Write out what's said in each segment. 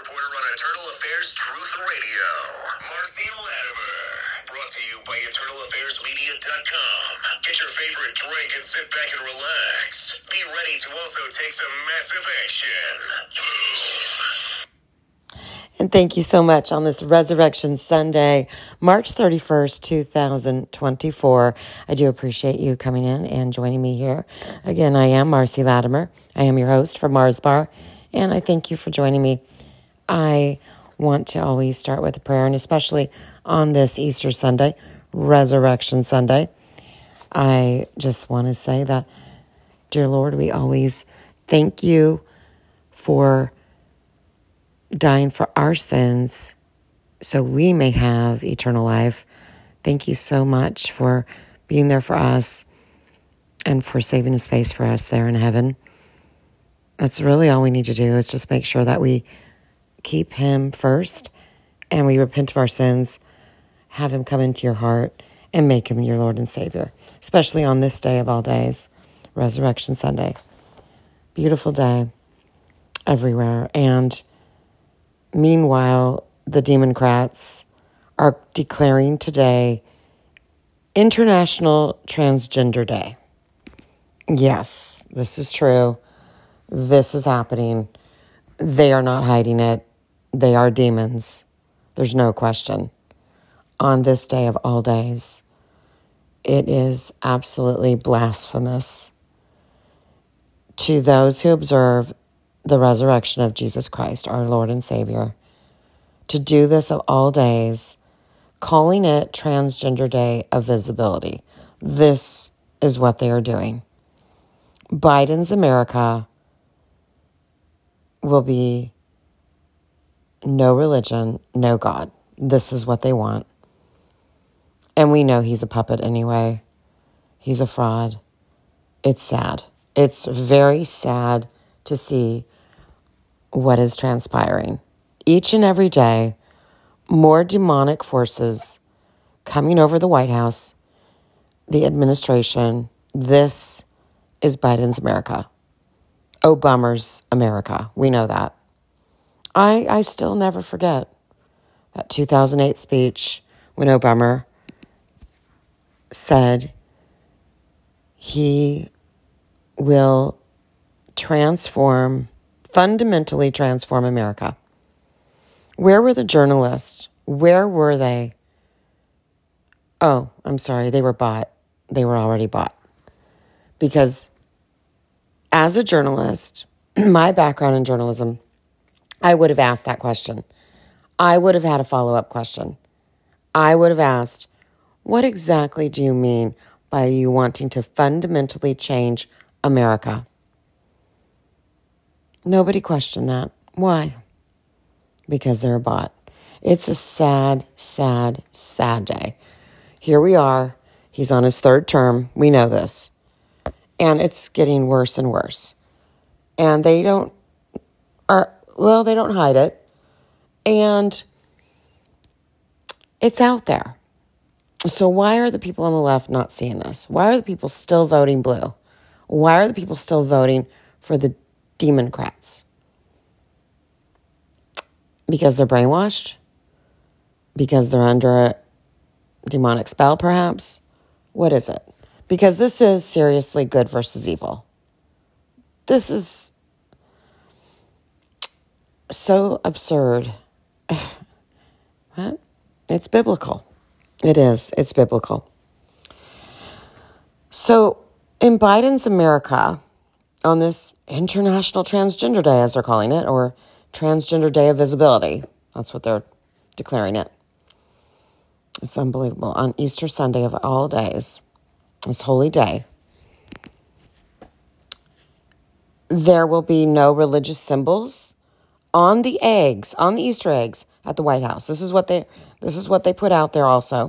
reporter on Eternal Affairs Truth Radio, Marcy Latimer. Brought to you by EternalAffairsMedia.com. Get your favorite drink and sit back and relax. Be ready to also take some massive action. And thank you so much on this Resurrection Sunday, March 31st, 2024. I do appreciate you coming in and joining me here. Again, I am Marcy Latimer. I am your host for Mars Bar, and I thank you for joining me. I want to always start with a prayer, and especially on this Easter Sunday, Resurrection Sunday, I just want to say that, dear Lord, we always thank you for dying for our sins so we may have eternal life. Thank you so much for being there for us and for saving a space for us there in heaven. That's really all we need to do, is just make sure that we keep him first and we repent of our sins, have him come into your heart and make him your Lord and Savior, especially on this day of all days, Resurrection Sunday. Beautiful day everywhere. And meanwhile, the Democrats are declaring today International Transgender Day. Yes, this is true. This is happening. They are not hiding it. They are demons. There's no question. On this day of all days, it is absolutely blasphemous to those who observe the resurrection of Jesus Christ, our Lord and Savior, to do this of all days, calling it Transgender Day of Visibility. This is what they are doing. Biden's America will be no religion, no God. This is what they want. And we know he's a puppet anyway. He's a fraud. It's sad. It's very sad to see what is transpiring. Each and every day, more demonic forces coming over the White House, the administration. This is Biden's America. Obama's America. We know that. I still never forget that 2008 speech when Obama said he will fundamentally transform America. Where were the journalists? Where were they? Oh, I'm sorry, they were bought. They were already bought. Because as a journalist, my background in journalism, I would have asked that question. I would have had a follow-up question. I would have asked, what exactly do you mean by you wanting to fundamentally change America? Nobody questioned that. Why? Because they're bought. It's a sad, sad, sad day. Here we are. He's on his third term. We know this. And it's getting worse and worse. And they don't hide it. And it's out there. So why are the people on the left not seeing this? Why are the people still voting blue? Why are the people still voting for the Democrats? Because they're brainwashed? Because they're under a demonic spell, perhaps? What is it? Because this is seriously good versus evil. This is so absurd. What? It's biblical. It is. It's biblical. So in Biden's America, on this International Transgender Day, as they're calling it, or Transgender Day of Visibility, that's what they're declaring it. It's unbelievable. On Easter Sunday of all days, this holy day, there will be no religious symbols on the eggs, on the Easter eggs at the White House. This is what they put out there also.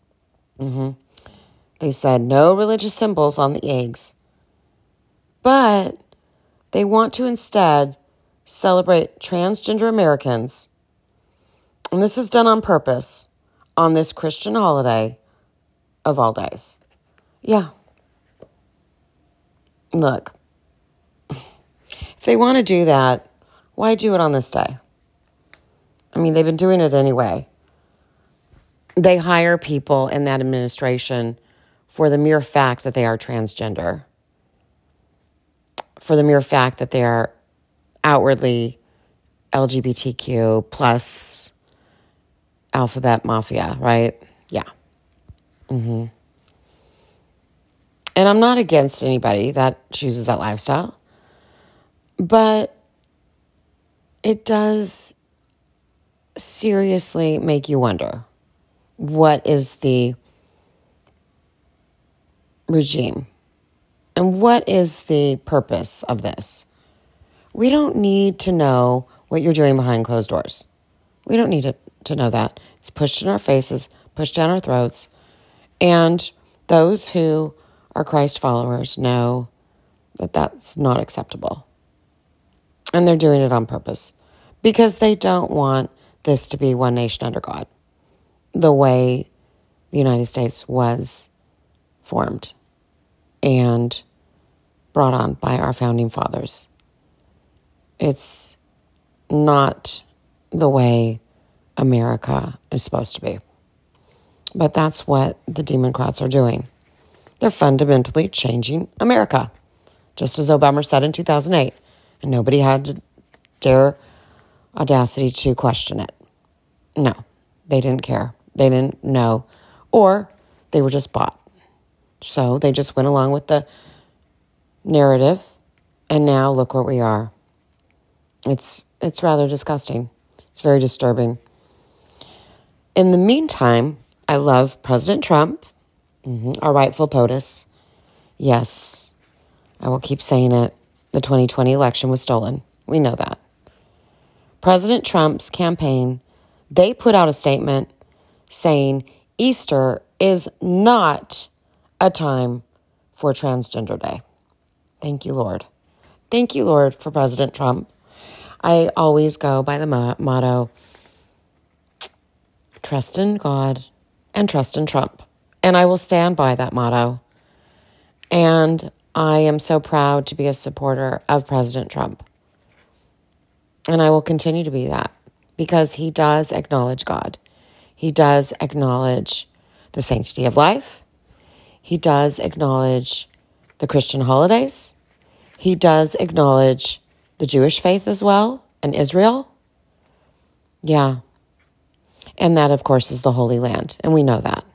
They said no religious symbols on the eggs. But they want to instead celebrate transgender Americans. And this is done on purpose on this Christian holiday of all days. Yeah. Look, if they want to do that, why do it on this day? I mean, they've been doing it anyway. They hire people in that administration for the mere fact that they are transgender, for the mere fact that they are outwardly LGBTQ plus alphabet mafia, right? Yeah. And I'm not against anybody that chooses that lifestyle, but it does seriously make you wonder, what is the regime and what is the purpose of this? We don't need to know what you're doing behind closed doors. We don't need to know that. It's pushed in our faces, pushed down our throats. And those who are Christ followers know that that's not acceptable. And they're doing it on purpose because they don't want this to be one nation under God, the way the United States was formed and brought on by our founding fathers. It's not the way America is supposed to be. But that's what the Democrats are doing. They're fundamentally changing America, just as Obama said in 2008. And nobody had the dare audacity to question it. No, they didn't care. They didn't know. Or they were just bought. So they just went along with the narrative. And now look where we are. It's rather disgusting. It's very disturbing. In the meantime, I love President Trump, our rightful POTUS. Yes, I will keep saying it. The 2020 election was stolen. We know that. President Trump's campaign, they put out a statement saying Easter is not a time for Transgender Day. Thank you, Lord. Thank you, Lord, for President Trump. I always go by the motto, trust in God and trust in Trump. And I will stand by that motto. And I am so proud to be a supporter of President Trump. And I will continue to be that because he does acknowledge God. He does acknowledge the sanctity of life. He does acknowledge the Christian holidays. He does acknowledge the Jewish faith as well, and Israel. Yeah. And that, of course, is the Holy Land, and we know that.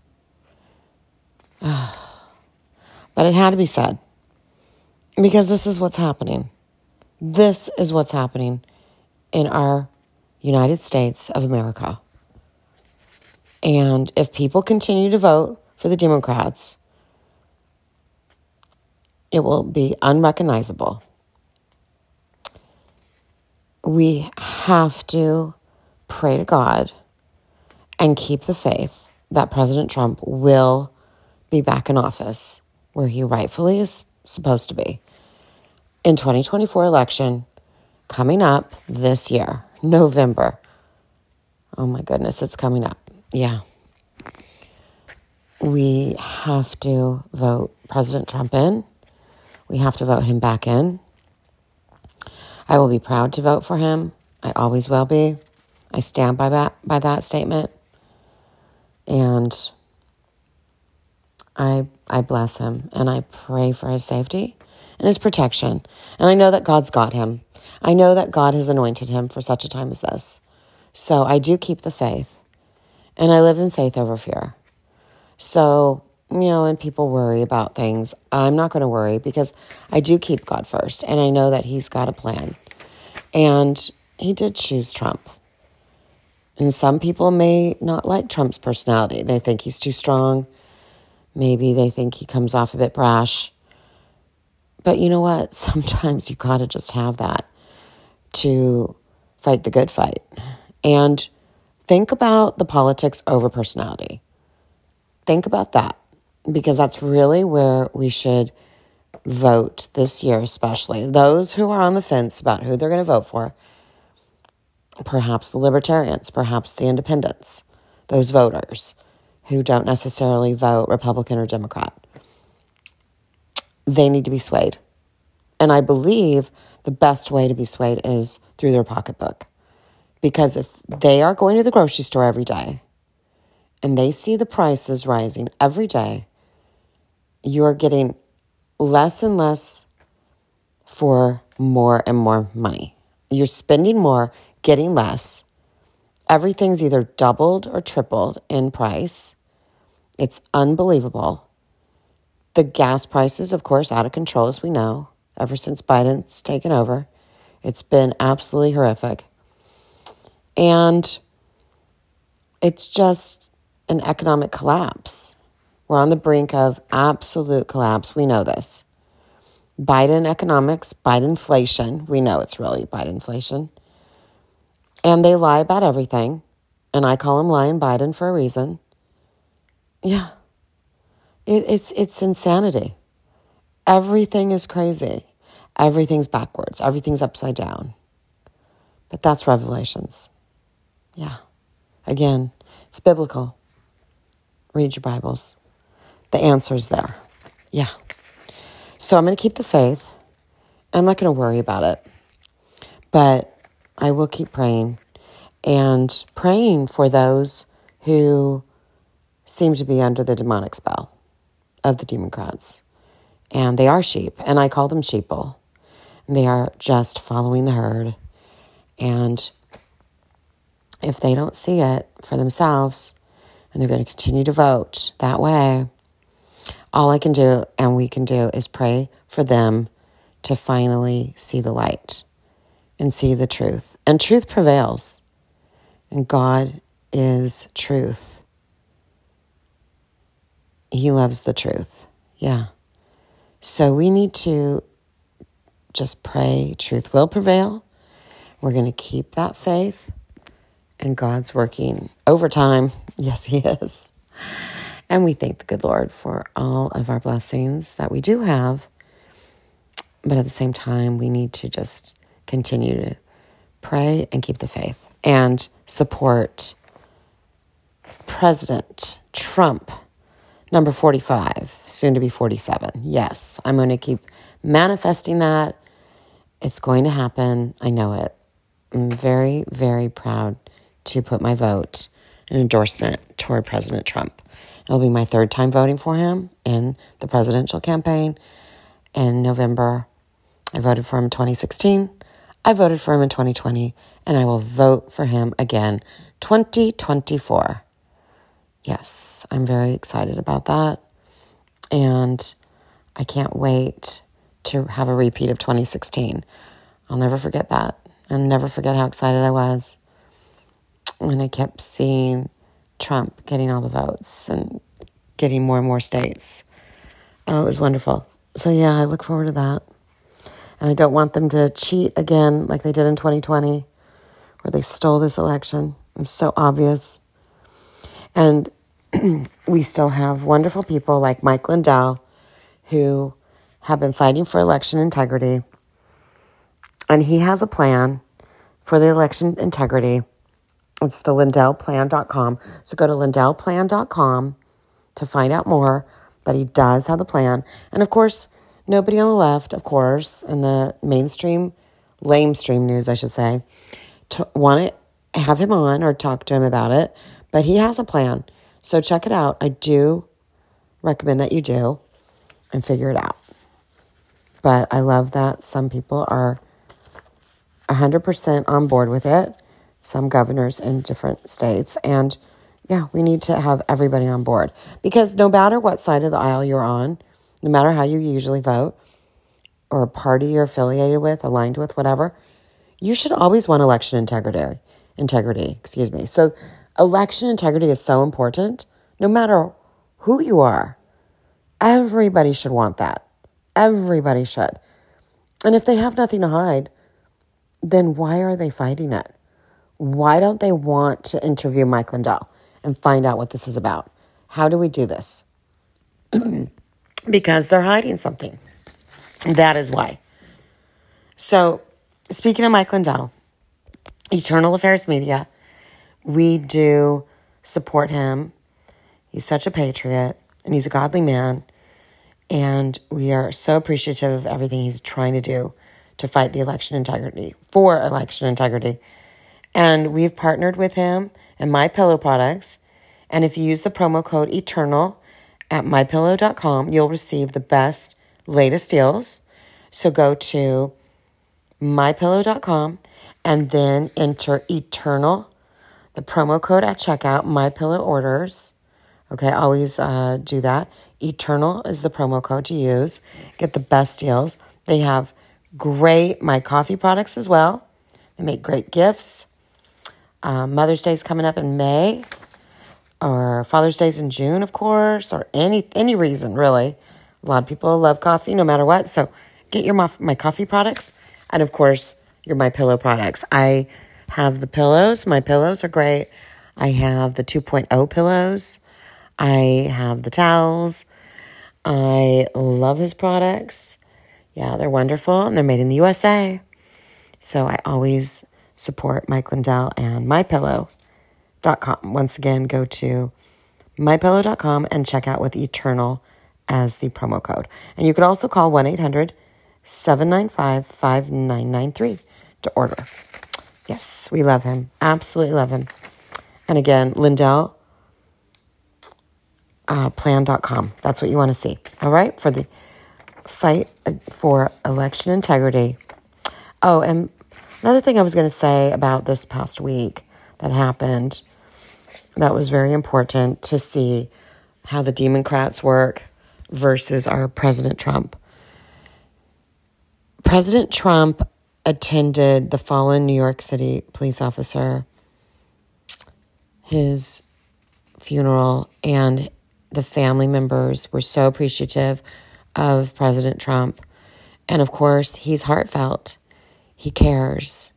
But it had to be said, because this is what's happening. This is what's happening in our United States of America. And if people continue to vote for the Democrats, it will be unrecognizable. We have to pray to God and keep the faith that President Trump will be back in office where he rightfully is supposed to be. In 2024 election coming up this year, November. Oh my goodness, it's coming up. Yeah. We have to vote President Trump in. We have to vote him back in. I will be proud to vote for him. I always will be. I stand by that statement. And I bless him and I pray for his safety and his protection. And I know that God's got him. I know that God has anointed him for such a time as this. So I do keep the faith. And I live in faith over fear. So, when people worry about things, I'm not going to worry because I do keep God first. And I know that he's got a plan. And he did choose Trump. And some people may not like Trump's personality. They think he's too strong. Maybe they think he comes off a bit brash. But you know what? Sometimes you got to just have that to fight the good fight. And think about the politics over personality. Think about that. Because that's really where we should vote this year, especially. Those who are on the fence about who they're going to vote for, perhaps the libertarians, perhaps the independents, those voters who don't necessarily vote Republican or Democrat. They need to be swayed. And I believe the best way to be swayed is through their pocketbook. Because if they are going to the grocery store every day and they see the prices rising every day, you are getting less and less for more and more money. You're spending more, getting less. Everything's either doubled or tripled in price. It's unbelievable. The gas prices, of course, out of control, as we know, ever since Biden's taken over. It's been absolutely horrific. And it's just an economic collapse. We're on the brink of absolute collapse. We know this. Biden economics, Bidenflation. We know it's really Bidenflation. And they lie about everything. And I call him Lying Biden for a reason. Yeah. It's insanity. Everything is crazy. Everything's backwards. Everything's upside down. But that's Revelations. Yeah. Again, it's biblical. Read your Bibles. The answer's there. Yeah. So I'm going to keep the faith. I'm not going to worry about it. But I will keep praying. And praying for those who seem to be under the demonic spell of the Democrats. And they are sheep. And I call them sheeple. And they are just following the herd. And if they don't see it for themselves, and they're going to continue to vote that way, all I can do and we can do is pray for them to finally see the light and see the truth. And truth prevails. And God is truth. He loves the truth. Yeah. So we need to just pray truth will prevail. We're going to keep that faith. And God's working overtime. Yes, he is. And we thank the good Lord for all of our blessings that we do have. But at the same time, we need to just continue to pray and keep the faith. And support President Trump, number 45, soon to be 47. Yes, I'm going to keep manifesting that. It's going to happen. I know it. I'm very, very proud to put my vote and endorsement toward President Trump. It'll be my third time voting for him in the presidential campaign in November. I voted for him in 2016. I voted for him in 2020, and I will vote for him again 2024. Yes, I'm very excited about that, and I can't wait to have a repeat of 2016. I'll never forget that, and never forget how excited I was when I kept seeing Trump getting all the votes and getting more and more states. Oh, it was wonderful. So yeah, I look forward to that. And I don't want them to cheat again like they did in 2020, where they stole this election. It's so obvious. And we still have wonderful people like Mike Lindell who have been fighting for election integrity. And he has a plan for the election integrity. It's the LindellPlan.com. So go to LindellPlan.com to find out more. But he does have the plan. And of course, nobody on the left, of course, and the mainstream, lamestream news, I should say, want to have him on or talk to him about it. But he has a plan. So check it out. I do recommend that you do and figure it out. But I love that some people are 100% on board with it. Some governors in different states. And yeah, we need to have everybody on board. Because no matter what side of the aisle you're on, no matter how you usually vote, or a party you're affiliated with, aligned with, whatever, you should always want election integrity. So election integrity is so important, no matter who you are. Everybody should want that. Everybody should. And if they have nothing to hide, then why are they fighting it? Why don't they want to interview Mike Lindell and find out what this is about? How do we do this? Because they're hiding something. That is why. So, speaking of Mike Lindell, Eternal Affairs Media, we do support him. He's such a patriot, and he's a godly man, and we are so appreciative of everything he's trying to do to fight the election integrity, for election integrity. And we've partnered with him and MyPillow products. And if you use the promo code ETERNAL at MyPillow.com, you'll receive the best, latest deals. So go to MyPillow.com and then enter ETERNAL, the promo code at checkout, MyPillow orders. Okay, always do that. ETERNAL is the promo code to use. Get the best deals. They have great My Coffee products as well. They make great gifts. Mother's Day's coming up in May, or Father's Day's in June, of course, or any reason, really. A lot of people love coffee no matter what. So get your My Coffee products and, of course, your MyPillow products. I have the pillows. My pillows are great. I have the 2.0 pillows. I have the towels. I love his products. Yeah, they're wonderful, and they're made in the USA. So I always support Mike Lindell and MyPillow.com. Once again, go to MyPillow.com and check out with Eternal as the promo code. And you could also call 1-800-795-5993 to order. Yes, we love him. Absolutely love him. And again, Lindell, plan.com. That's what you want to see. All right? For the fight for election integrity. Oh, and another thing I was going to say about this past week that happened that was very important to see how the Democrats work versus our President Trump. President Trump attended the fallen New York City police officer, his funeral, and the family members were so appreciative of President Trump. And of course, he's heartfelt. He cares.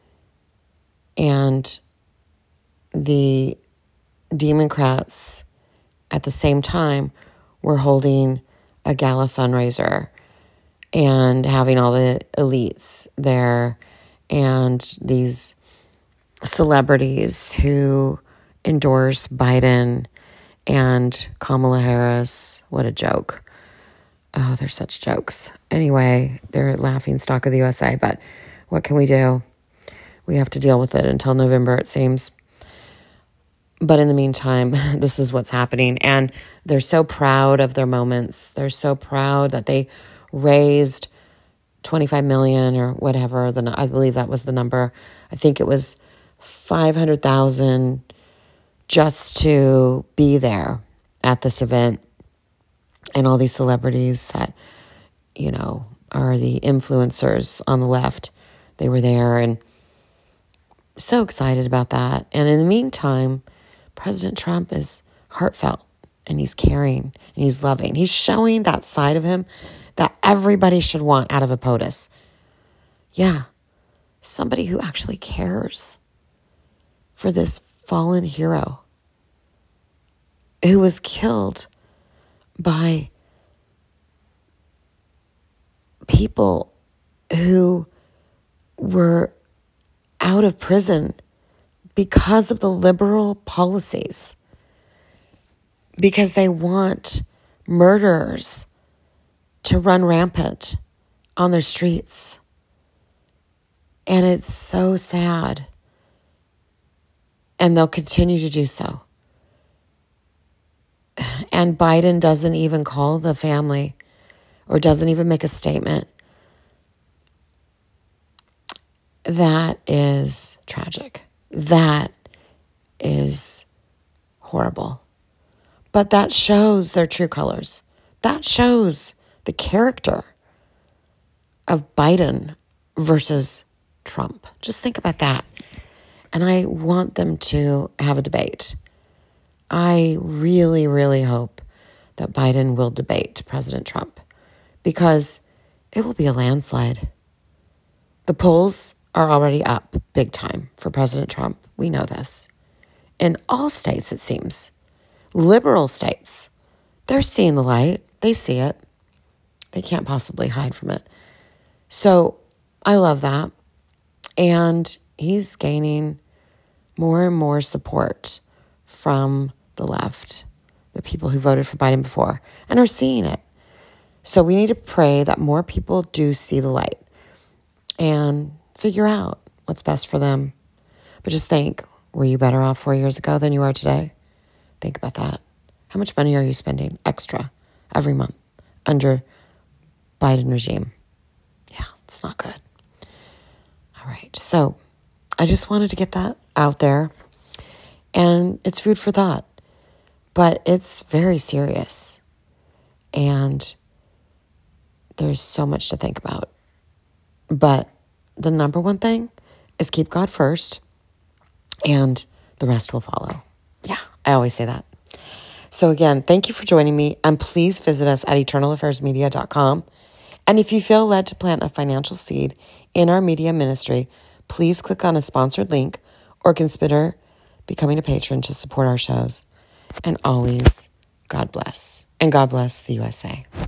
And the Democrats, at the same time, were holding a gala fundraiser and having all the elites there and these celebrities who endorse Biden and Kamala Harris. What a joke. Oh, they're such jokes. Anyway, they're laughing stock of the USA, but what can we do? We have to deal with it until November, it seems. But in the meantime, this is what's happening. And they're so proud of their moments. They're so proud that they raised $25 million or whatever. I believe that was the number. I think it was $500,000 just to be there at this event. And all these celebrities that, are the influencers on the left, they were there and so excited about that. And in the meantime, President Trump is heartfelt and he's caring and he's loving. He's showing that side of him that everybody should want out of a POTUS. Yeah, somebody who actually cares for this fallen hero who was killed by people who were out of prison because of the liberal policies, because they want murderers to run rampant on their streets. And it's so sad. And they'll continue to do so. And Biden doesn't even call the family or doesn't even make a statement. That is tragic. That is horrible. But that shows their true colors. That shows the character of Biden versus Trump. Just think about that. And I want them to have a debate. I really, really hope that Biden will debate President Trump because it will be a landslide. The polls are already up big time for President Trump. We know this. In all states, it seems. Liberal states, they're seeing the light. They see it. They can't possibly hide from it. So I love that. And he's gaining more and more support from the left, the people who voted for Biden before, and are seeing it. So we need to pray that more people do see the light and figure out what's best for them. But just think, were you better off 4 years ago than you are today? Think about that. How much money are you spending extra every month under Biden regime? Yeah, it's not good. All right, so I just wanted to get that out there. And it's food for thought. But it's very serious. And there's so much to think about. But the number one thing is keep God first, and the rest will follow. Yeah, I always say that. So again, thank you for joining me, and please visit us at eternalaffairsmedia.com. And if you feel led to plant a financial seed in our media ministry, please click on a sponsored link or consider becoming a patron to support our shows. And always, God bless. And God bless the USA.